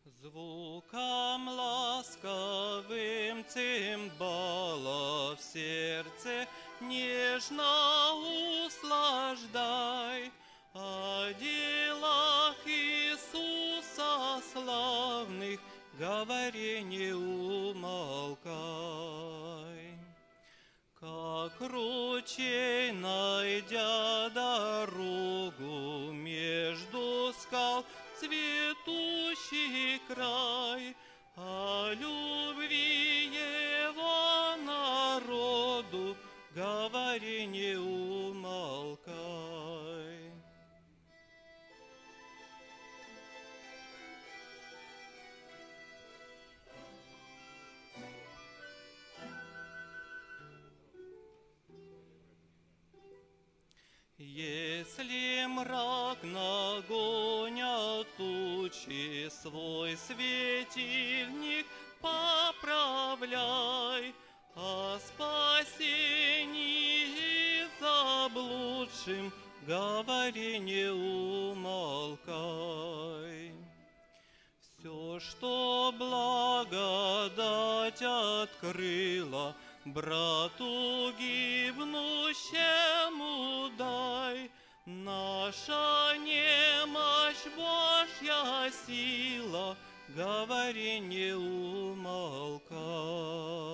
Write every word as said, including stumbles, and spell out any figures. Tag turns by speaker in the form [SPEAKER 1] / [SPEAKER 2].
[SPEAKER 1] Звуком ласковым цимбала в сердце нежно услаждай, о делах Иисуса славных говори, не умолкай. Как ручей, найдя дорогу между скал, цветущий край, о любви его народу говори, не умолкай. Если мрак нагонят тучи, свой светильник поправляй, о спасении заблудшим говори, не умолкай. Все, что благодать открыла, брату гибнущему дай. Наша немощь, Божья сила, говори, не умолкай.